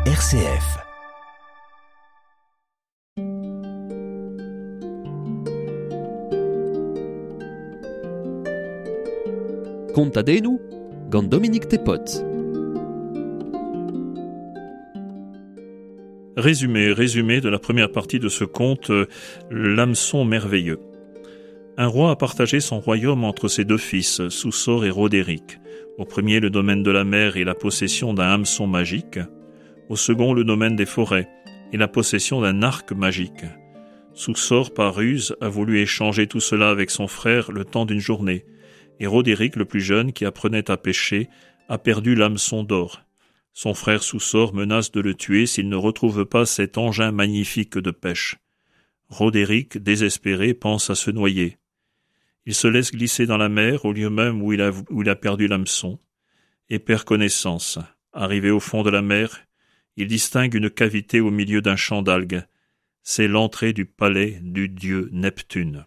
RCF. Contadenu, gant Dominique Tepot. Résumé de la première partie de ce conte, l'hameçon merveilleux. Un roi a partagé son royaume entre ses deux fils, Soussor et Roderick. Au premier, le domaine de la mer et la possession d'un hameçon magique. Au second, le domaine des forêts et la possession d'un arc magique. Soussor, par ruse, a voulu échanger tout cela avec son frère le temps d'une journée. Et Roderick, le plus jeune, qui apprenait à pêcher, a perdu l'hameçon d'or. Son frère Soussor menace de le tuer s'il ne retrouve pas cet engin magnifique de pêche. Roderick, désespéré, pense à se noyer. Il se laisse glisser dans la mer, au lieu même où il a perdu l'hameçon, et perd connaissance. Arrivé au fond de la mer, il distingue une cavité au milieu d'un champ d'algues. C'est l'entrée du palais du dieu Neptune.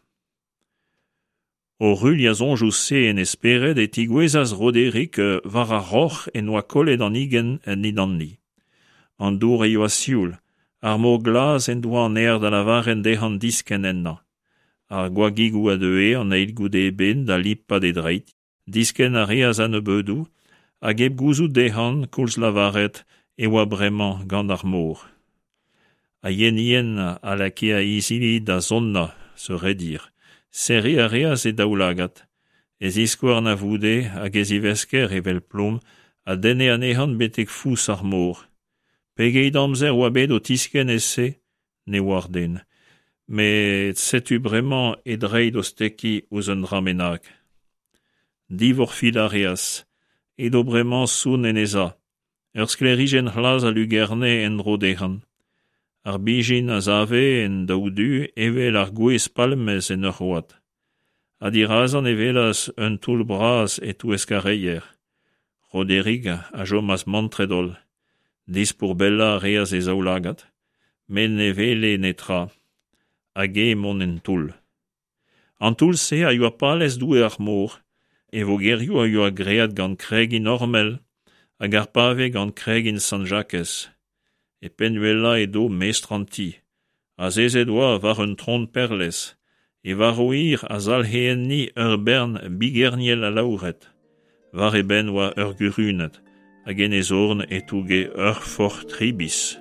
O ruliazon joussé en espéret et tigouezas Roderick var a roch en oa kollet an igen en nidanni. An dour eo a sioul, ar mor glas en doa an air da la varen dehan disken enna. Ar gwagigou a deue an eil goude ben da lippa de dreit, disken a reaz an ebeudou, hag eb gouzou dehan koulz la varet e oa bremañ gant ar mor. A yen a la ke a izili da zonna, serait dire. Seri a reaz e daoulagat. Ez iskouar na voude hag ez ivesker evel plom a dene anehan betek fous ar mor. Pegeit amzer oa bet o tisken esse, ne war den. Mais setu bremañ e dreid o steki ouz un dramenag. Divor fil a reaz, edo bremañ soun en eza. Ur sklerigen c'hlaz a lugerne en dro dehan. Ar bijin a zave en daoudu evel ar gwez palmez en ur road. A dirazan evelas un toul braz et ou eskareier. Roderick a jomas mantredol. Dispour bella reaz e zaoulagat, men evele netra. Hag mon en toul. An toul se a yo a palez doue ar mor, e vo gerioù a yo a great gant kregin ormel, hag ar pave gant kregin San Jacques. E penuela edo mestranti. A zezet oa war un tron perles, e war oir a zalheenni ur bern bigerniel a laouret. War e ben oa ur gurunet, hag en ezorn e touge ur fort tribis.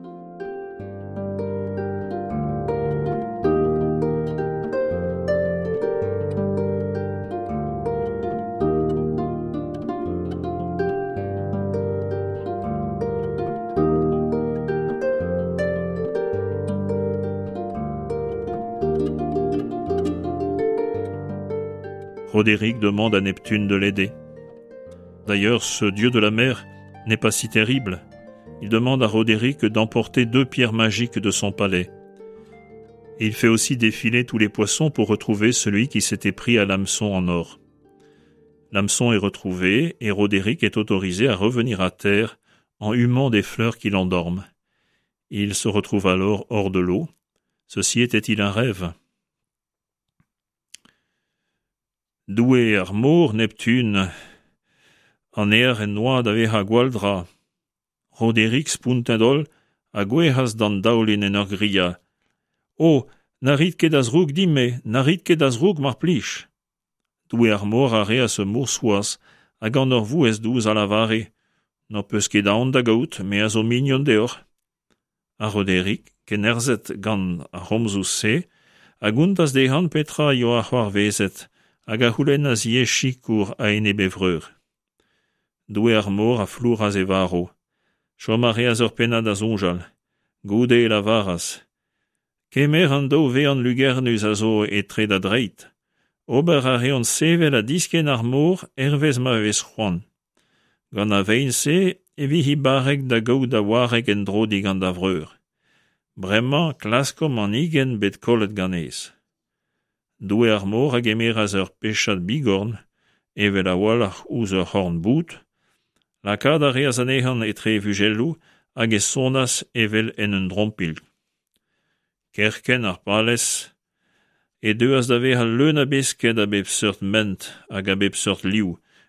Roderick demande à Neptune de l'aider. D'ailleurs, ce dieu de la mer n'est pas si terrible. Il demande à Roderick d'emporter 2 pierres magiques de son palais. Et il fait aussi défiler tous les poissons pour retrouver celui qui s'était pris à l'hameçon en or. L'hameçon est retrouvé et Roderick est autorisé à revenir à terre en humant des fleurs qui l'endorment. Il se retrouve alors hors de l'eau. Ceci était-il un rêve ? Doué ar mor Neptune, an air en noa da veha gwaldra. Roderick spuntadol a gwehas dan daoulin en ur gria. O, na rit ket az roug dime, na rit ket az roug mar plij. Doué ar mor a reas e moursoaz, hag an ur vouz douz a lavare. No peus ket aon da gaout, me a zo mignon deoc'h. A Roderick, ken erzet gant a romzous se, hag untaz dehan petra yo a c'hoar vezet, hag a c'houlenn a zie chikour a ene bevreur. Doué ar mor a flour a zevaro. Chom a reaz ur pennad a zonjal. Goude la varas. Kemer an do ve an lugernus a zo etre da dreit. Ober a reon sevel a disken ar mor ervez ma vez c'hoant. Gant a vein se, evi hi barek da gaout da warek en dro digant da vreur. Bremañ klaskom an igen bet kollet ganez. Doué ar mor hag emeraz ur pechat bigorn, evel a walach ouz ur horn bout, lakad a reaz anehan etre vugelou hag e sonas evel en un drompil. Kerken ar palez, e deus da veha leun a besket a bep seurt ment hag a bep seurt liou,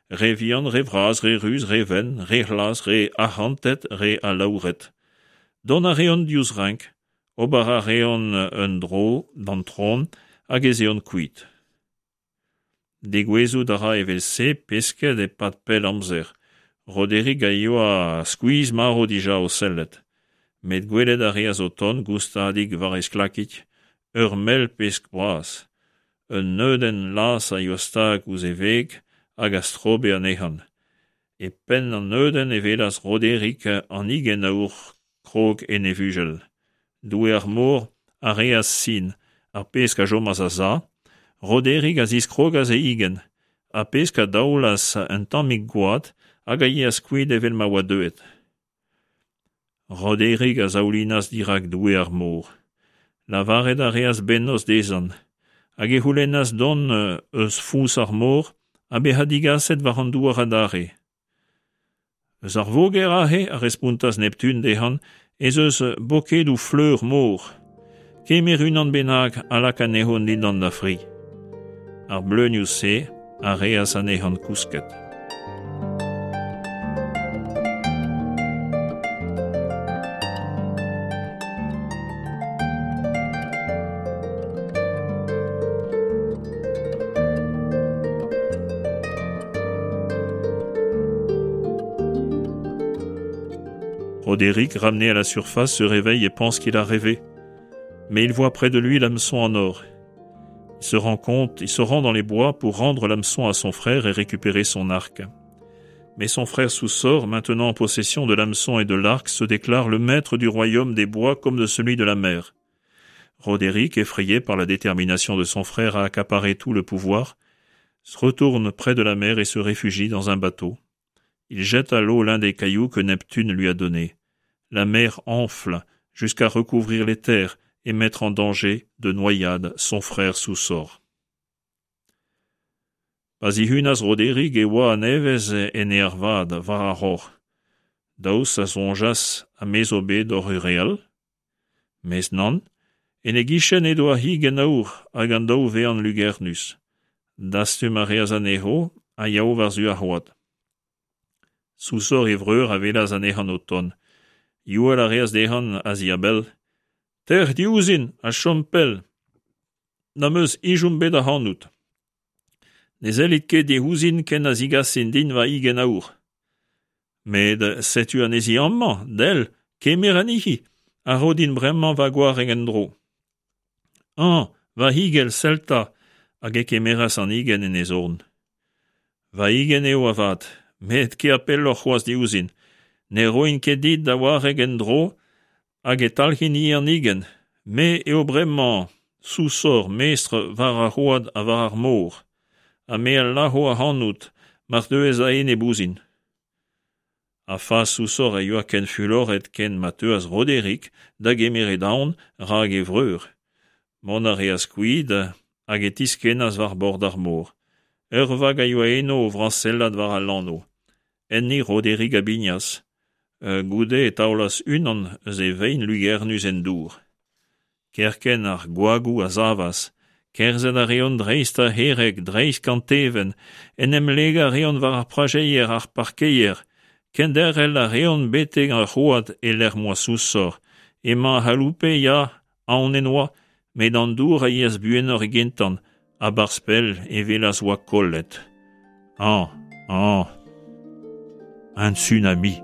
re vian, re vraz, re ruz, re ven, re hlas, re ahantet, re alauret. Don a reon dius rank, ober a reon un dro, dan tron, hag ezeon kuit. De gwezout a ra evel se, pesket e pat pel amzer. Roderick a eo a squeeze maro dija o sellet. Met gwelet a reaz o ton goustadig var esklakit, ur mel pesk bras. Un neuden las a yostag ouz e veg hag a strobe an ehan. E pen an neuden e velas Roderick an igen aour krog en e vugel. Doue ar mor a reaz sin, ar pesk a jomaz a za, Roderick a zis krog az e igen, a pesk a daoulas un tammig goad hag a ye a skouid evel ma oa deuet. Roderick a zaoulinas dirak doue ar mor. Lavaret a reaz bennos dezan, hag e c'houlennas don eus fous ar mor, a behadigaset war an douar adare. Eus ar voger ahe a respuntas Neptun dehan, ez eus boket ou fleur mor. Kemer unan bennak alak an ehon lindan da fri. Ar bleunioù se a reaz an ehon kousket. Roderick, ramené à la surface, se réveille et pense qu'il a rêvé. Mais il voit près de lui l'hameçon en or. Il se rend dans les bois pour rendre l'hameçon à son frère et récupérer son arc. Mais son frère Soussor, maintenant en possession de l'hameçon et de l'arc, se déclare le maître du royaume des bois comme de celui de la mer. Roderick, effrayé par la détermination de son frère à accaparer tout le pouvoir, se retourne près de la mer et se réfugie dans un bateau. Il jette à l'eau l'un des cailloux que Neptune lui a donnés. La mer enfle jusqu'à recouvrir les terres et mettre en danger de noyade son frère Soussor. Pazihunas Roderick e oa nevez en ervad var a ror. Daous a zonjas a mezobe d'or ureal. Mes nan, en e gichen edo a higen aour hag an daou ve an lugernus. Dastum a reaz an eho a yaou var zu a hoad. Soussor evreur a velaz an ehan o ton. Youel a reaz dehan a ziabel. Ter diouzin a chompel. Na meus ijoum bet a hanout. Ne zellit ket de ouzin ken a zigasin din va igen aour. Med setu an ezi amman, del, kemer an ihi, a rodin bremman va gwar egen dro. An, va higel selta, hag e kemeras an igen en ezorn. Va igen eo avat, met ke apel lor c'hoaz diouzin. Ne roin ket dit da war egen dro, hag e talc'hin i an igen, me eo bremman, Soussor, mestre var a c'hoad a var ar mor, a me al laho a hanout, mar deus a en e bouzin. A fa Soussor a yo a ken fulor et ken mateuaz Roderick, da gemer e daon, rag e vreur. Mon a reaz kouid, hag e tiskenaz var bord ar mor. Ur vag a yo a eno o vransellad var a lano. Enni Roderick a bignas. Goude et taolas unan ze vein lugernus en dour. Kerken ar goagou a zavas, kerzet a reon dreist a herek dreist kanteven, en emlega reon var ar prajeier ar parkeier, kenderel a reon beteg a c'hoad e l'er moa Soussor, ema haloupe ya aon enoa, met an dour a yes buenor e gentan, a barspel e velas oa kollet. Un tsunami.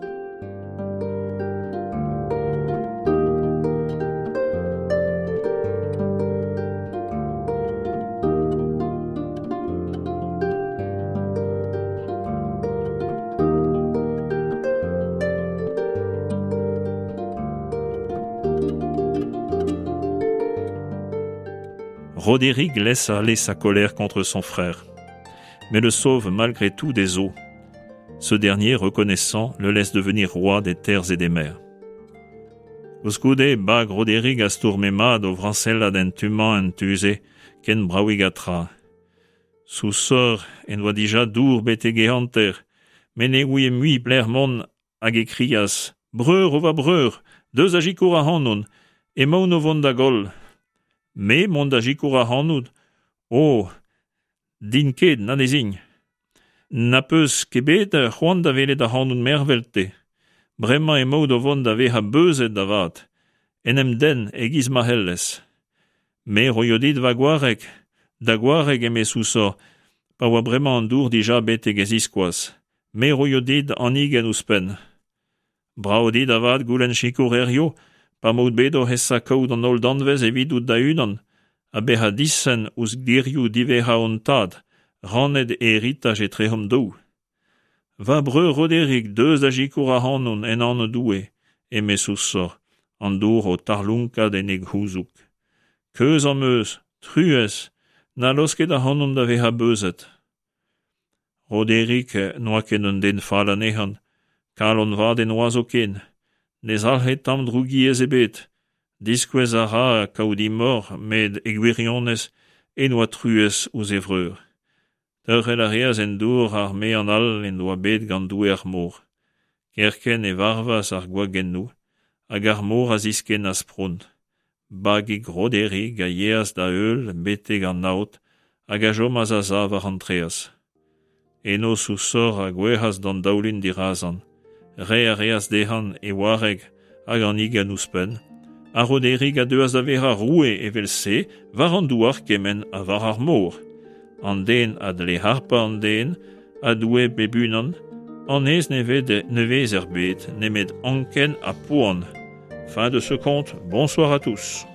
Roderick laisse aller sa colère contre son frère, mais le sauve malgré tout des eaux. Ce dernier, reconnaissant, le laisse devenir roi des terres et des mers. Oskoude bag Roderick a stourmemad o vransellad en tuman en tuze ken braouigatra. Soussor en doa dija dour betege hanter, men e ouie mui blermon hag e krias. Breur o va breur, deus a jikour a hanon, e maun o vont da gol. Me mont da jikour a hanout. Oh, din ket, nan ezin. Na peus kebet c'hoant da velet da c'hannoun mervelte. Bremañ emaout o vont da vezañ beuzet da vat. Enem den egiz ma helles. Me roio dit va gwarek. Da gwarek eme sousor. Pa oa bremañ an dour dija bet egez iskoaz. Me roio dit anig en ouspen. Brao dit da vat goulenn chikour erio. Pa mout bedo hessa kaout an ol danvez evidout da unan. A beha dissen ouz glirioù diveha on tad. Raned e ritaj e trehom dou. Va breu Roderick deus da jikour a hannon en an doue, eme sousor, an dour o tarlunka den eg houzouk. Keuz am eus, truez, na losket a hannon da veha beuzet. Roderick noa ken un den fall an ehan, kalon va den oazo ken, nez alhet tam drougiez ebet, diskwez a ra kaoudi mor med egwirionez en oa truez ouz evreur. Teurel a reaz en dour ar me an all en doa bet gant doue ar mor. Kerken e varvas ar gwagennou, hag ar mor a zisken as pront. Bagig Roderick a yeaz da eul beteg an naot, hag a jom az a zav ar antreaz. Eno sousor a gwehas d'an daoulin dirazan. Re a reaz dehan e wareg hag an ig an ouspen. A Roderick a deus da vera roue evel se, var an douar kemen a var ar mor. An den ad le harpa an den, a doue bebunan, an ez nevez er bet, nemet anken a poan. Fin de ce conte, bonsoir à tous.